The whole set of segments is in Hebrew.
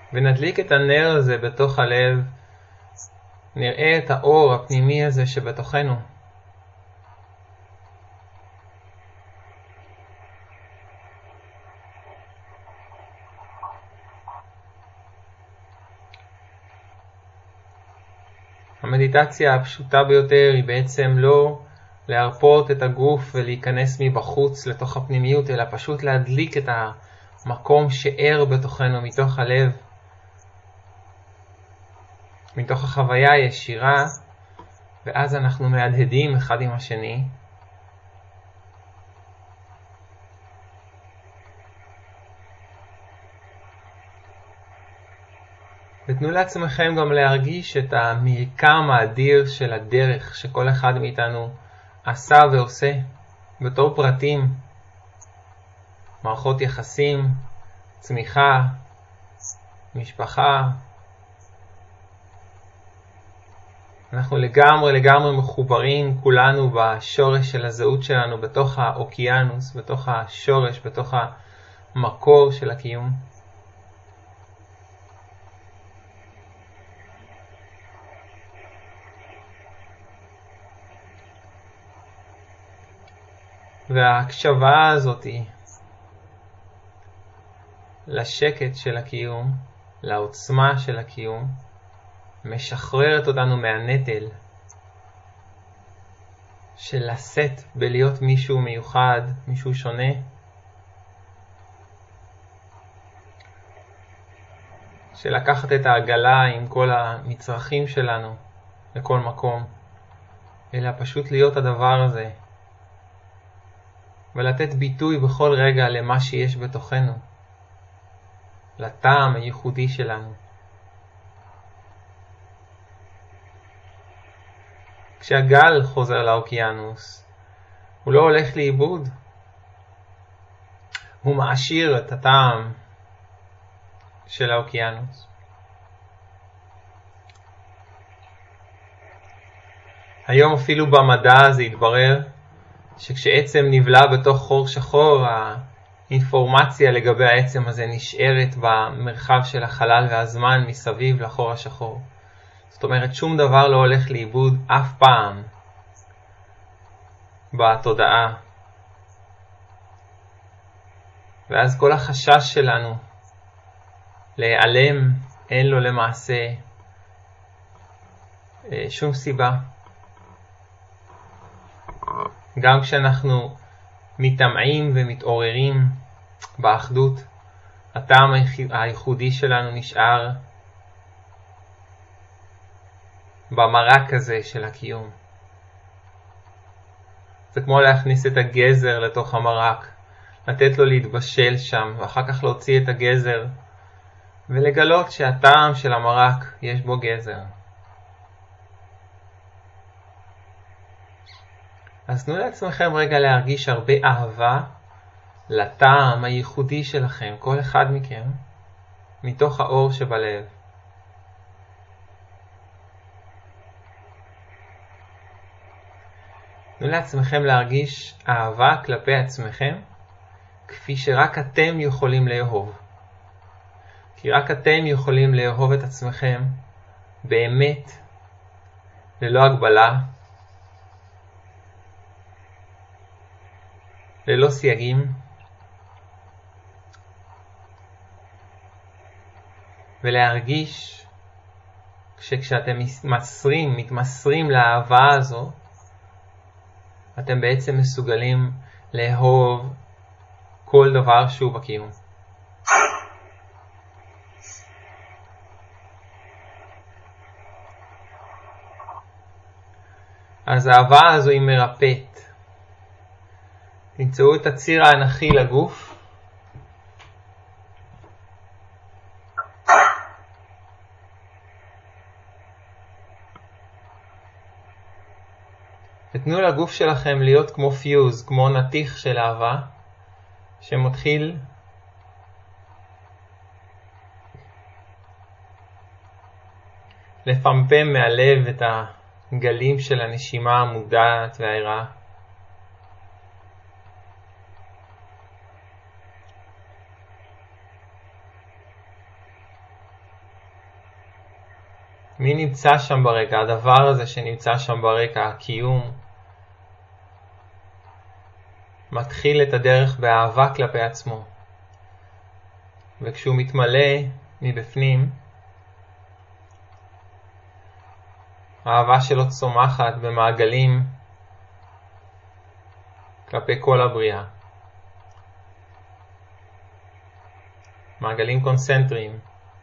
ונדליק את הנר הזה בתוך הלב, נראה את האור הפנימי הזה שבתוכנו. המדיטציה הפשוטה ביותר היא בעצם לא להרפות את הגוף ולהיכנס מבחוץ לתוך הפנימיות, אלא פשוט להדליק את המקום שער בתוכנו מתוך הלב, מתוך החוויה הישירה, ואז אנחנו מהדהדים אחד עם השני. ותנו לעצמכם גם להרגיש את המרקם האדיר של הדרך שכל אחד מאיתנו עשה ועושה בתור פרטים, מערכות יחסים, צמיחה, משפחה. אנחנו לגמרי מחוברים כולנו בשורש של הזהות שלנו, בתוך האוקיינוס, בתוך השורש, בתוך המקור של הקיום. וההקשבה הזאת לשקט של הקיום, לעוצמה של הקיום, משחררת אותנו מהנטל של לשאת בלהיות מישהו מיוחד, מישהו שונה. של לקחת את העגלה עם כל המצרכים שלנו לכל מקום, אלא פשוט להיות הדבר הזה. ולתת ביטוי בכל רגע למה שיש בתוכנו, לטעם הייחודי שלנו. כשהגל חוזר לאוקיינוס, הוא לא הולך לאיבוד, הוא מעשיר את הטעם של האוקיינוס. היום אפילו במדע זה התברר, שכשעצם נבלע בתוך חור שחור, האינפורמציה לגבי העצם הזה נשארת במרחב של החלל והזמן מסביב לחור השחור. זאת אומרת, שום דבר לא הולך לאיבוד אף פעם בתודעה. ואז כל החשש שלנו להיעלם, אין לו למעשה שום סיבה. גם כשאנחנו מתאמעים ומתעוררים באחדות, הטעם הייחודי שלנו נשאר במרק הזה של הקיום. זה כמו להכניס את הגזר לתוך המרק, לתת לו להתבשל שם, ואחר כך להוציא את הגזר, ולגלות שהטעם של המרק יש בו גזר. אז תנו לעצמכם רגע להרגיש הרבה אהבה לטעם הייחודי שלכם, כל אחד מכם, מתוך האור שבלב. תנו לעצמכם להרגיש אהבה כלפי עצמכם, כפי שרק אתם יכולים לאהוב. כי רק אתם יכולים לאהוב את עצמכם באמת, ללא הגבלה, ללא סייגים, ולהרגיש שכשאתם מתמסרים לאהבה הזו, אתם בעצם מסוגלים לאהוב כל דבר שהוא בקיום. אז האהבה הזו היא מרפאת. תמצאו את הציר האנכי לגוף. ותנו לגוף שלכם להיות כמו פיוז, כמו נתיך של אהבה, שמתחיל לפמפם מהלב את הגלים של הנשימה המודעת והערה. מי נמצא שם ברקע? הדבר הזה שנמצא שם ברקע, הקיום, מתחיל את הדרך באהבה כלפי עצמו. וכשהוא מתמלא מבפנים, האהבה שלו צומחת במעגלים כלפי כל הבריאה. מעגלים קונצנטריים.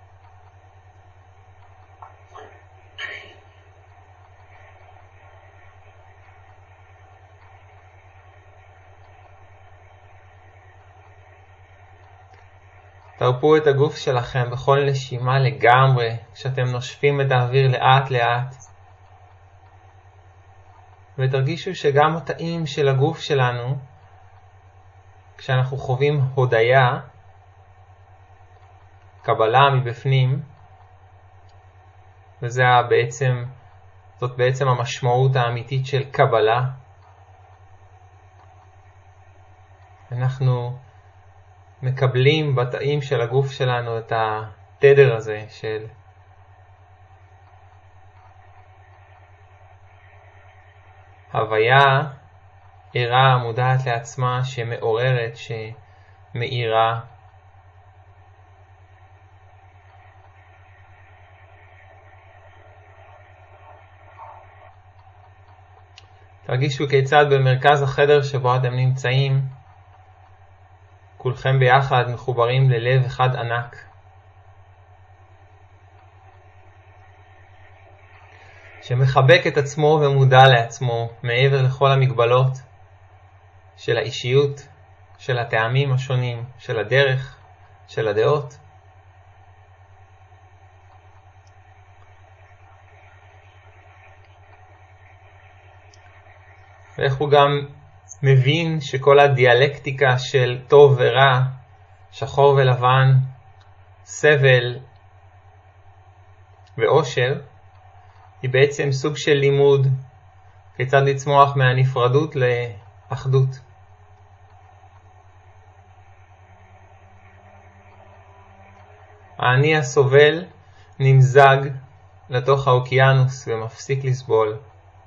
תרפו את הגוף שלכם בכל נשימה לגמרי, כשאתם נושפים את האוויר לאט לאט. ותרגישו שגם התאים של הגוף שלנו, כשאנחנו חווים הודיה, קבלה מבפנים, זאת בעצם המשמעות האמיתית של קבלה. אנחנו מקבלים בתאים של הגוף שלנו את התדר הזה של הוויה ערה מודעת לעצמה שמעוררת, שמאירה. תרגישו כיצד במרכז החדר שבו אתם נמצאים, כולכם ביחד מחוברים ללב אחד ענק. שמחבק את עצמו ומודע לעצמו מעבר לכל המגבלות של האישיות, של הטעמים השונים, של הדרך, של הדעות. ואיך הוא גם מבין שכל הדיאלקטיקה של טוב ורע, שחור ולבן, סבל ואושר, היא בעצם סוג של לימוד כיצד לצמוח מהנפרדות לאחדות. האני הסובל נמזג לתוך האוקיינוס ומפסיק לסבול.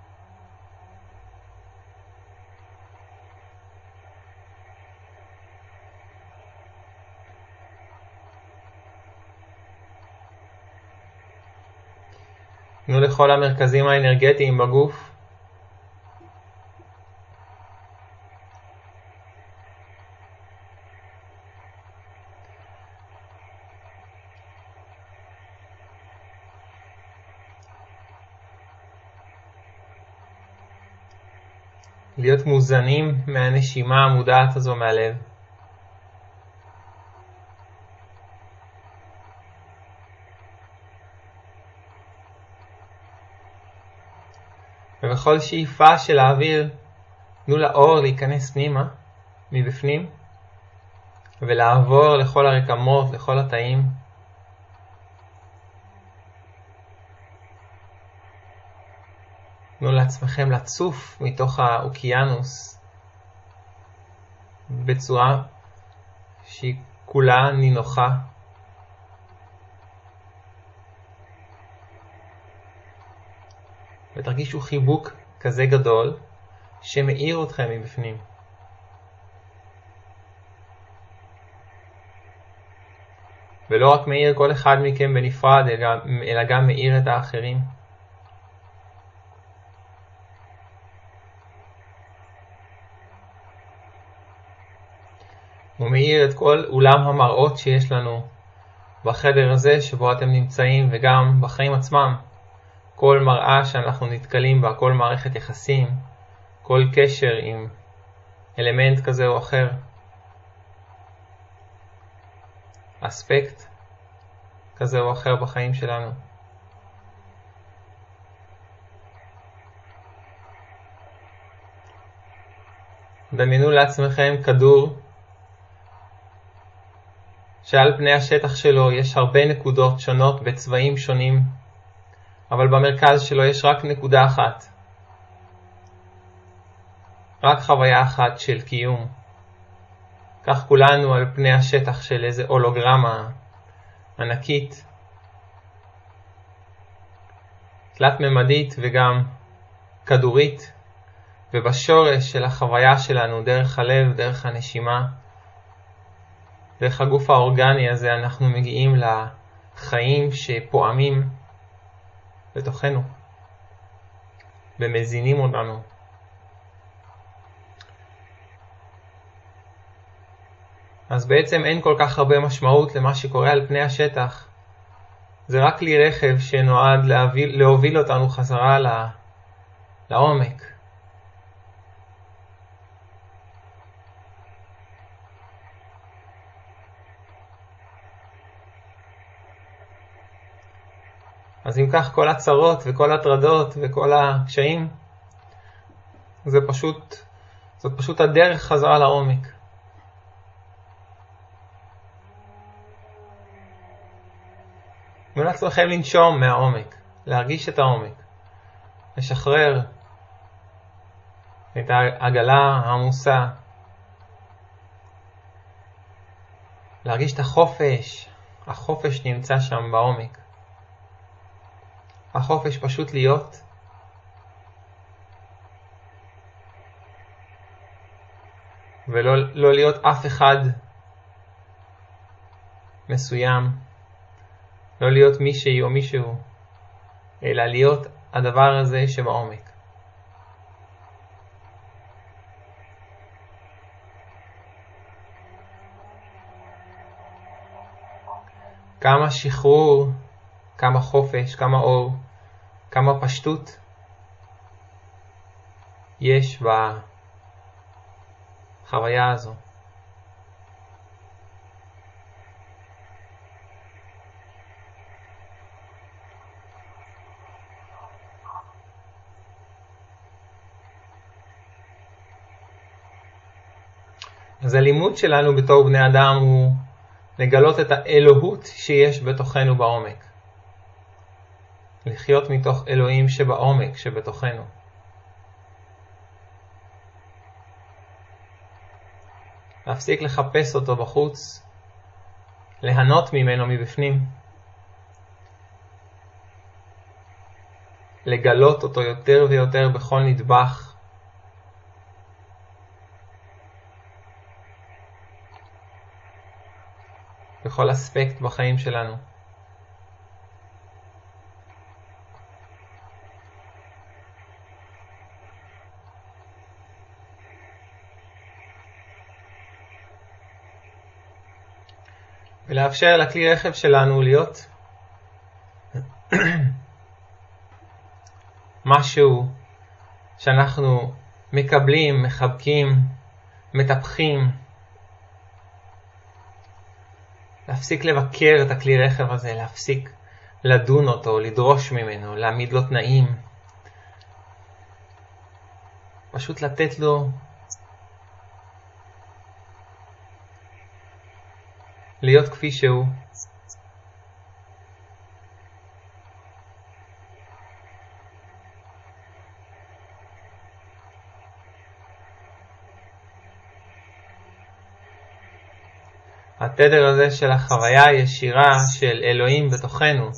תנו לכל המרכזים האנרגטיים בגוף להיות מוזנים מהנשימה המודעת הזו מהלב. ובכל שאיפה של האוויר, תנו לאור להיכנס פנימה, מבפנים, ולעבור לכל הרקמות, לכל התאים. תנו לעצמכם לצוף מתוך האוקיינוס, בצורה שהיא כולה נינוחה. ותרגישו חיבוק כזה גדול שמאיר אתכם מבפנים. ולא רק מאיר כל אחד מכם בנפרד, אלא גם מאיר את האחרים. הוא מאיר את כל אולם המראות שיש לנו בחדר הזה שבו אתם נמצאים, וגם בחיים עצמם. כל מראה שאנחנו נתקלים בה, כל מערכת יחסים, כל קשר עם אלמנט כזה או אחר, אספקט כזה או אחר בחיים שלנו. דמיינו לעצמכם כדור שעל פני השטח שלו יש הרבה נקודות שונות בצבעים שונים, אבל במרכז שלו יש רק נקודה אחת. רק חוויה אחת של קיום. כך כולנו על פני השטח של איזה הולוגרמה ענקית. תלת-ממדית וגם כדורית, ובשורש של החוויה שלנו, דרך הלב, דרך הנשימה, דרך הגוף האורגני הזה, אנחנו מגיעים לחיים שפועמים בתוכנו, ומזינים אותנו. אז בעצם אין כל כך הרבה משמעות למה שקורה על פני השטח. זה רק כלי רכב שנועד להוביל אותנו חזרה לעומק. אז אם כך, כל הצרות וכל הטרדות וכל הקשיים, זאת פשוט הדרך חזרה לעומק. תנו לעצמכם לנשום מהעומק, להרגיש את העומק, לשחרר את העגלה העמוסה, להרגיש את החופש. החופש נמצא שם בעומק. החופש פשוט להיות, ולא להיות אף אחד מסוים, לא להיות מישהי או מישהו, אלא להיות הדבר הזה שבעומק. כמה שחרור, כמה חופש, כמה אור, כמה פשטות יש בחוויה הזו. אז הלימוד שלנו בתור בני אדם הוא לגלות את האלוהות שיש בתוכנו בעומק. לחיות מתוך אלוהים שבעומק, שבתוכנו. להפסיק לחפש אותו בחוץ, ליהנות ממנו מבפנים. לגלות אותו יותר ויותר בכל נדבך. בכל אספקט בחיים שלנו. ולאפשר לכלי רכב שלנו להיות משהו שאנחנו מקבלים, מחבקים, מטפחים. להפסיק לבקר את הכלי רכב הזה, להפסיק לדון אותו, לדרוש ממנו, להעמיד לו תנאים. פשוט לתת לו להיות כפי שהוא. התדר הזה של החוויה הישירה של אלוהים בתוכנו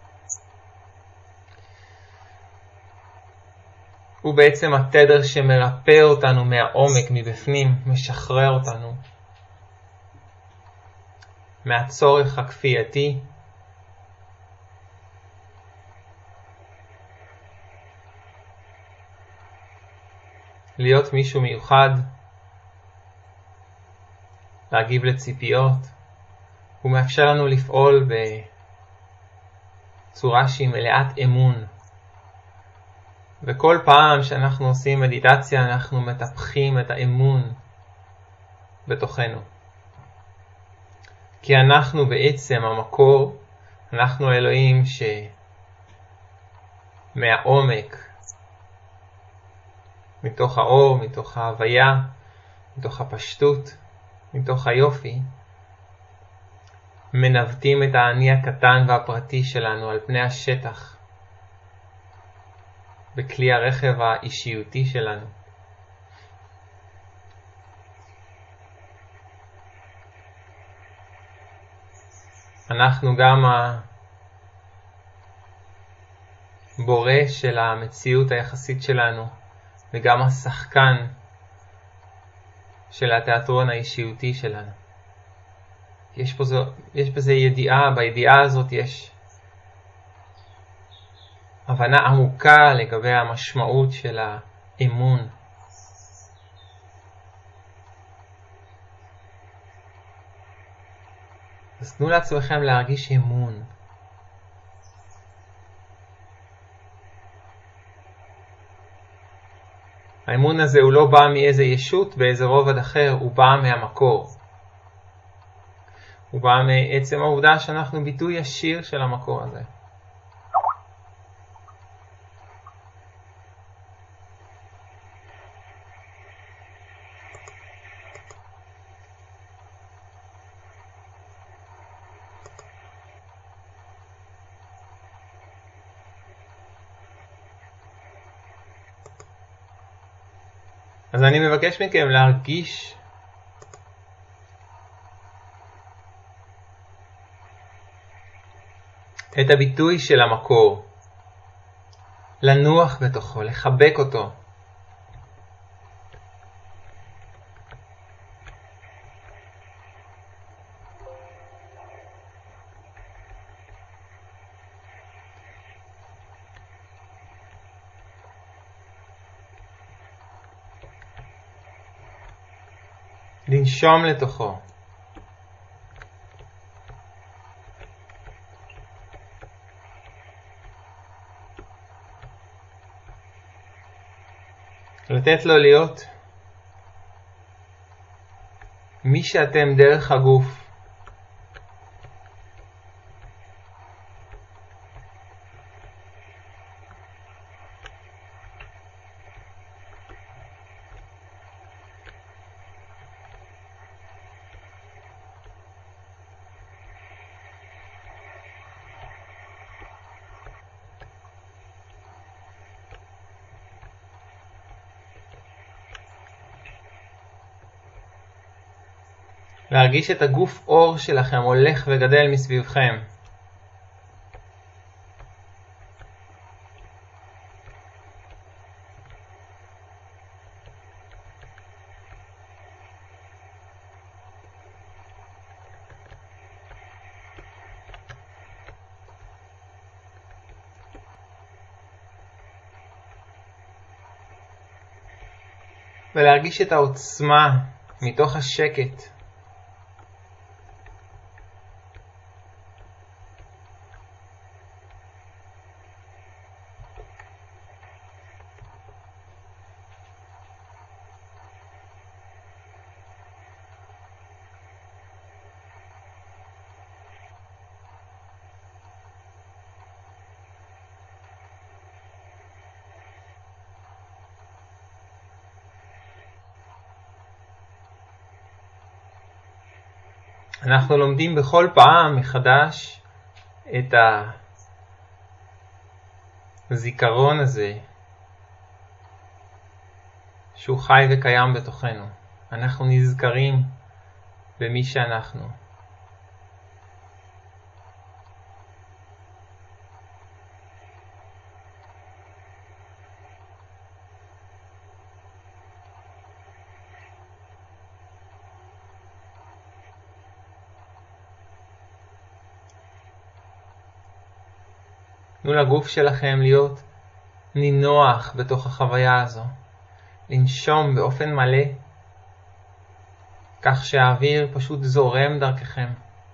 הוא בעצם התדר שמרפא אותנו מהעומק, מבפנים, משחרר אותנו מהצורך הכפייתי להיות מישהו מיוחד, להגיב לציפיות. הוא מאפשר לנו לפעול בצורה שהיא מלאת אמון. וכל פעם שאנחנו עושים מדיטציה אנחנו מטפחים את האמון בתוכנו. כי אנחנו בעצם המקור, אנחנו האלוהים מהעומק, מתוך האור, מתוך ההוויה, מתוך הפשטות, מתוך היופי, מנווטים את האני הקטן והפרטי שלנו על פני השטח, בכלי הרכב האישיותי שלנו. אנחנו גם בורא של המציאות היחסית שלנו, וגם השחקן של התיאטרון האישיותי שלנו. יש בזה ידיעה, בידיעה הזאת יש הבנה עמוקה לגבי המשמעות של האמון. אז תנו לעצמכם להרגיש אמון. האמון הזה הוא לא בא מאיזה ישות באיזה רובד אחר, הוא בא מהמקור. הוא בא מעצם העובדה שאנחנו ביטוי ישיר של המקור הזה. אז אני מבקש מכם להרגיש את הביטוי של המקור, לנוח בתוכו, לחבק אותו. לנשום לתוכו. לתת לו להיות מי שאתם דרך הגוף. להרגיש את הגוף אור שלכם הולך וגדל מסביבכם. ולהרגיש את העוצמה מתוך השקט. אנחנו לומדים בכל פעם מחדש את הזיכרון הזה שהוא חי וקיים בתוכנו. אנחנו נזכרים במי שאנחנו. תנו לגוף שלכם להיות נינוח בתוך החוויה הזו. לנשום באופן מלא, כך שהאוויר פשוט זורם דרככם.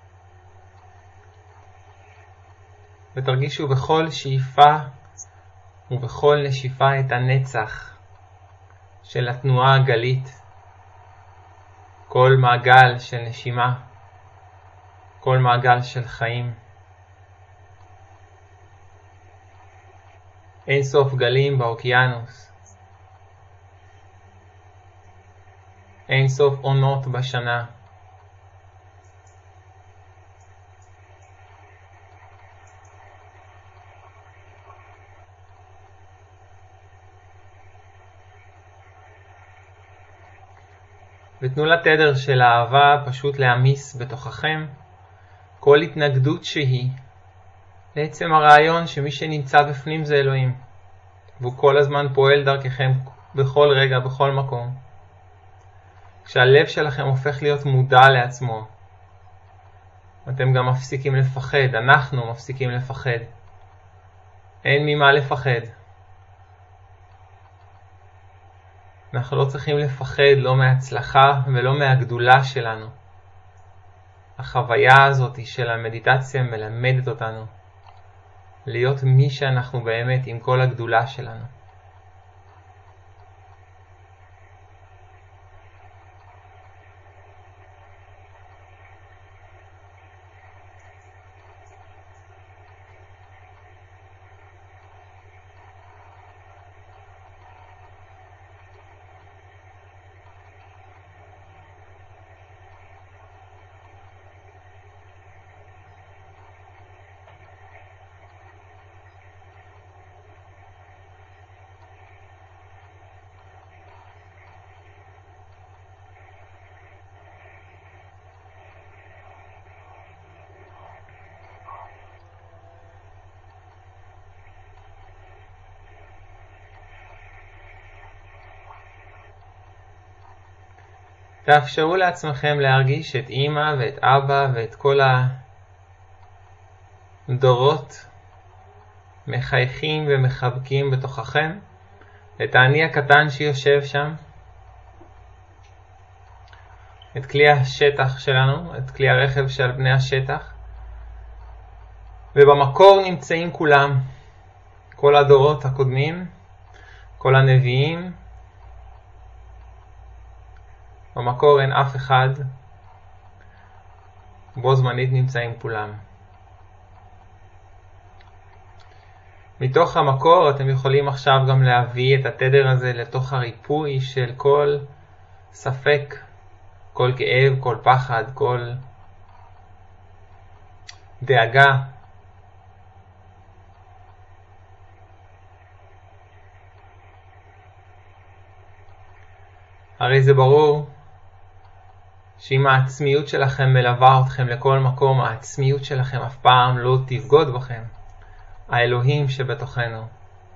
ותרגישו בכל שאיפה ובכל נשיפה את הנצח של התנועה הגלית. כל מעגל של נשימה, כל מעגל של חיים. אין סוף גלים באוקיינוס. אין סוף עונות בשנה. ותנו לתדר של האהבה פשוט להמיס בתוככם כל התנגדות שהיא לעצם הרעיון שמי שנמצא בפנים זה אלוהים, והוא כל הזמן פועל דרככם בכל רגע, בכל מקום. כשהלב שלכם הופך להיות מודע לעצמו, אתם גם מפסיקים לפחד, אנחנו מפסיקים לפחד. אין ממה לפחד. אנחנו לא צריכים לפחד לא מההצלחה ולא מהגדולה שלנו. החוויה הזאת של המדיטציה מלמדת אותנו להיות מי שאנחנו באמת עם כל הגדולה שלנו. תאפשרו לעצמכם להרגיש את אמא ואת אבא ואת כל הדורות מחייכים ומחבקים בתוככם, את האני הקטן שיושב שם, את כלי השטח שלנו, את כלי הרכב של בני השטח, ובמקור נמצאים כולם, כל הדורות הקודמים, כל הנביאים. במקור אין אף אחד, בו זמנית נמצאים כולם. מתוך המקור אתם יכולים עכשיו גם להביא את התדר הזה לתוך הריפוי של כל ספק, כל כאב, כל פחד, כל דאגה. הרי זה ברור שאם העצמיות שלכם מלווה אתכם לכל מקום, העצמיות שלכם אף פעם לא תבגוד בכם. האלוהים שבתוכנו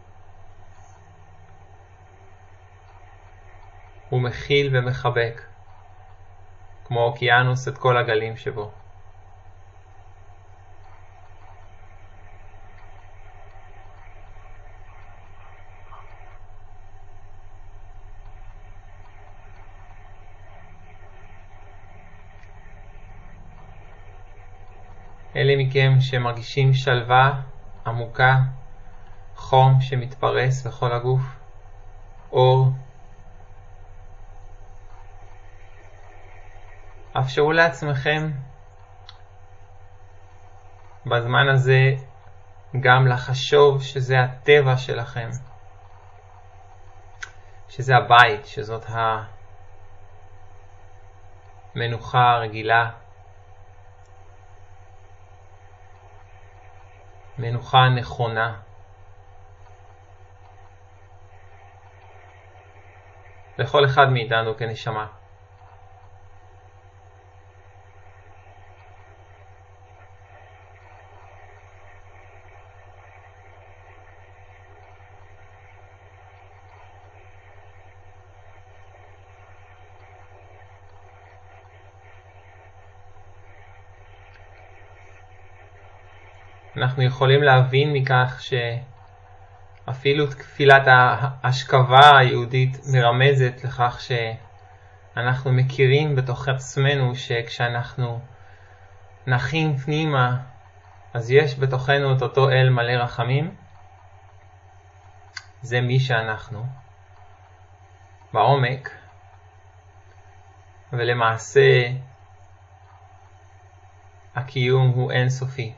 הוא מכיל ומחבק כמו אוקיינוס את כל הגלים שבו. אלה מכם שמרגישים שלווה עמוקה, חום שמתפרס בכל הגוף, אור, אפשרו לעצמכם בזמן הזה גם לחשוב שזה הטבע שלכם, שזה הבית, שזאת המנוחה הרגילה, מנוחה נכונה. לכל אחד מאיתנו כנשמה. אנחנו יכולים להבין מכך שאפילו תפילת ההשכבה היהודית מרמזת לכך שאנחנו מכירים בתוך עצמנו שכשאנחנו נחים פנימה, אז יש בתוכנו את אותו אל מלא רחמים. זה מי שאנחנו בעומק, ולמעשה הקיום הוא אינסופי.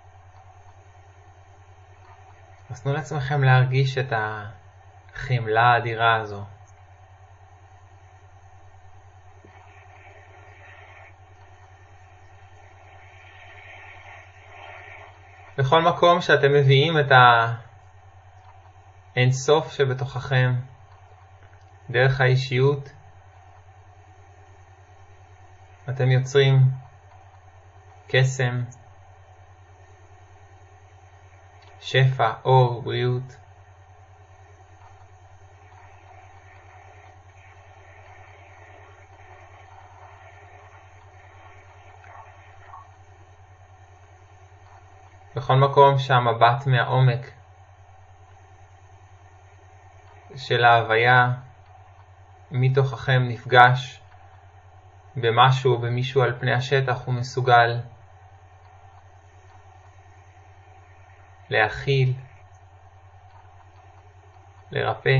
אז תנו לעצמכם להרגיש את החמלה האדירה הזו. בכל מקום שאתם מביאים את האינסוף שבתוככם, דרך האישיות, אתם יוצרים קסם, שפע, אור, בריאות. בכל מקום שהמבט מהעומק של ההוויה מתוככם נפגש במשהו או במישהו על פני השטח, הוא מסוגל להכיל, לרפא.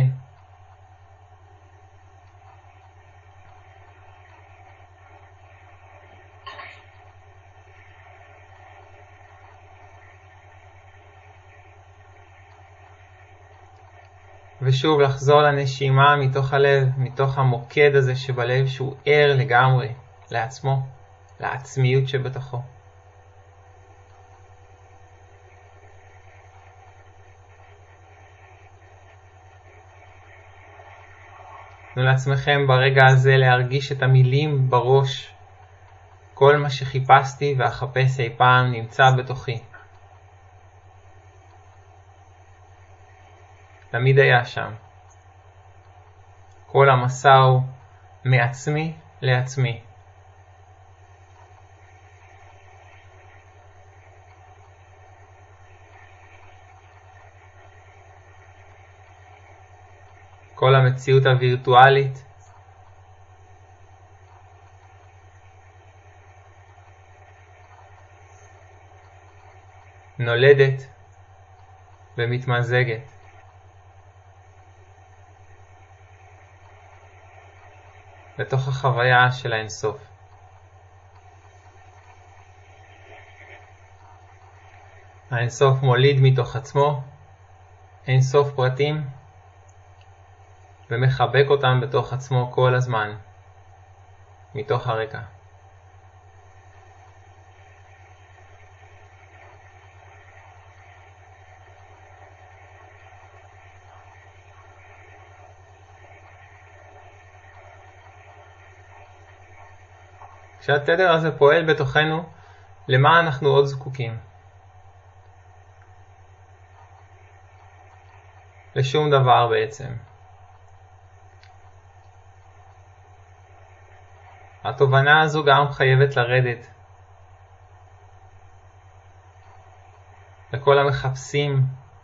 ושוב לחזור לנשימה מתוך הלב, מתוך המוקד הזה שבלב, שהוא ער לגמרי לעצמו, לעצמיות שבתוכו. תנו לעצמכם ברגע הזה להרגיש את המילים בראש. כל מה שחיפשתי ואחפש אי פעם נמצא בתוכי. תמיד היה שם. כל המסע הוא מעצמי לעצמי. כל המציאות הווירטואלית נולדת ומתמזגת לתוך החוויה של האינסוף. האינסוף מוליד מתוך עצמו אינסוף פרטים ומחבק אותם בתוך עצמו כל הזמן, מתוך הרקע. כשהתדר הזה פועל בתוכנו, למה אנחנו עוד זקוקים? לשום דבר בעצם. התובנה הזו גם חייבת לרדת לכל המחפשים,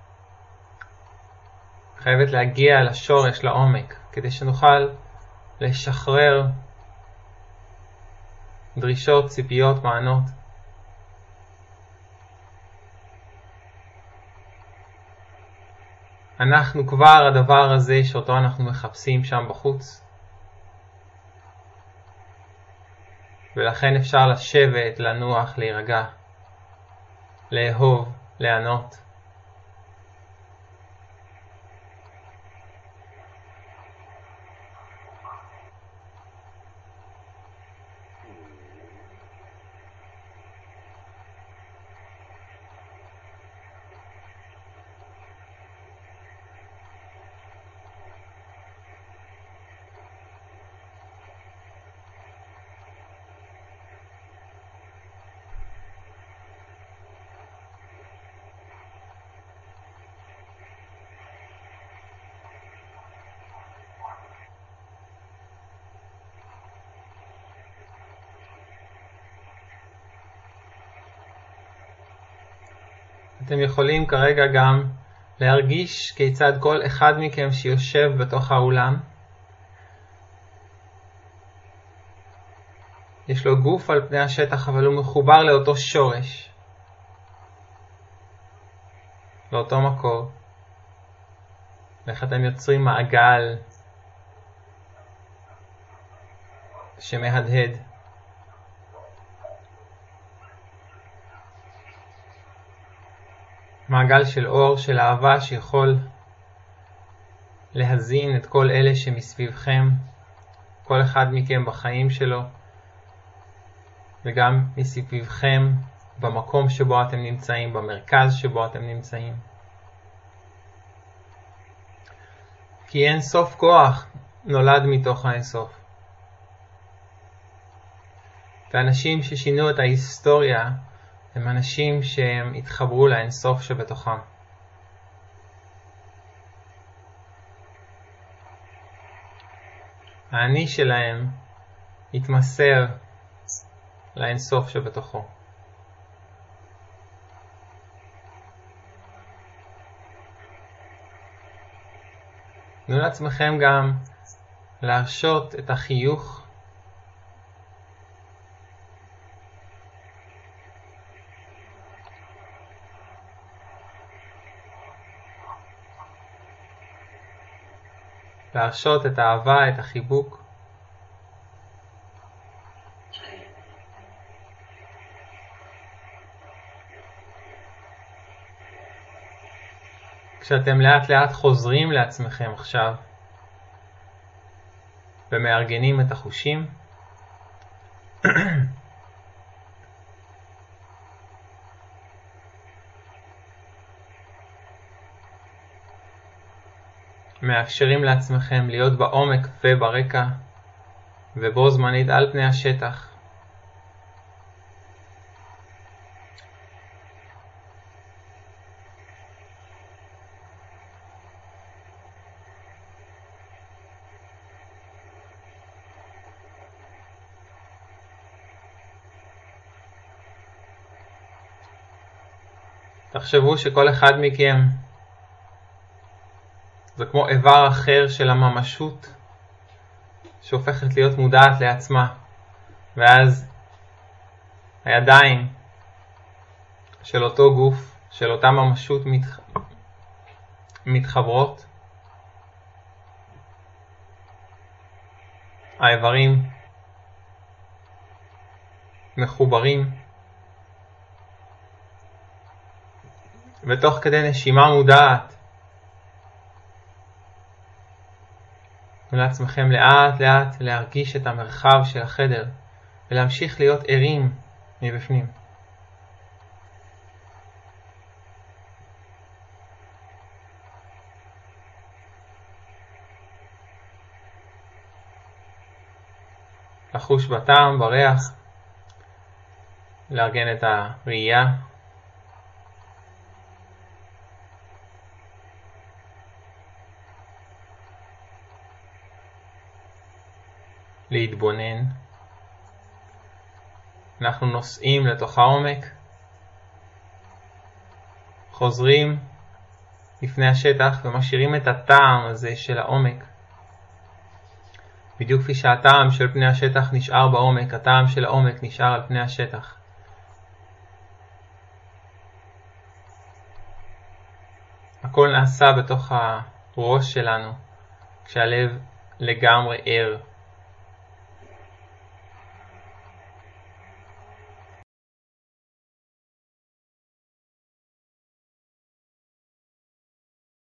חייבת להגיע לשורש, לעומק, כדי שנוכל לשחרר דרישות, ציפיות, מענות. אנחנו כבר הדבר הזה שאותו אנחנו מחפשים שם בחוץ. ולכן אפשר לשבת, לנוח, להירגע, לאהוב, לענות. אתם יכולים כרגע גם להרגיש כיצד כל אחד מכם שיושב בתוך האולם יש לו גוף על פני השטח, אבל הוא מחובר לאותו שורש, לאותו מקור. ואיך אתם יוצרים מעגל שמהדהד. מעגל של אור, של אהבה, שיכול להזין את כל אלה שמסביבכם, כל אחד מכם בחיים שלו, וגם מסביבכם במקום שבו אתם נמצאים, במרכז שבו אתם נמצאים. כי אין סוף כוח נולד מתוך האינסוף. ואנשים ששינו את ההיסטוריה הם אנשים שהם התחברו לאינסוף שבתוכם. האני שלהם יתמסר לאינסוף שבתוכו. תנו לעצמכם גם להרשות את החיוך להרשות את האהבה, את החיבוק. כשאתם לאט לאט חוזרים לעצמכם עכשיו ומארגנים את החושים, מאפשרים לעצמכם להיות בעומק וברקע ובו זמנית על פני השטח. תחשבו שכל אחד מכם זה כמו איבר אחר של הממשות שהופכת להיות מודעת לעצמה, ואז הידיים של אותו גוף, של אותה ממשות מתחברות, האיברים מחוברים, ותוך כדי נשימה מודעת ולעצמכם לאט לאט להרגיש את המרחב של החדר ולהמשיך להיות ערים מבפנים. לחוש בטעם, בריח, לארגן את הראייה. להתבונן. אנחנו נוסעים לתוך העומק, חוזרים לפני השטח ומשאירים את הטעם הזה של העומק. בדיוק כפי שהטעם של פני השטח נשאר בעומק, הטעם של העומק נשאר על פני השטח. הכל נעשה בתוך הראש שלנו, כשהלב לגמרי ער.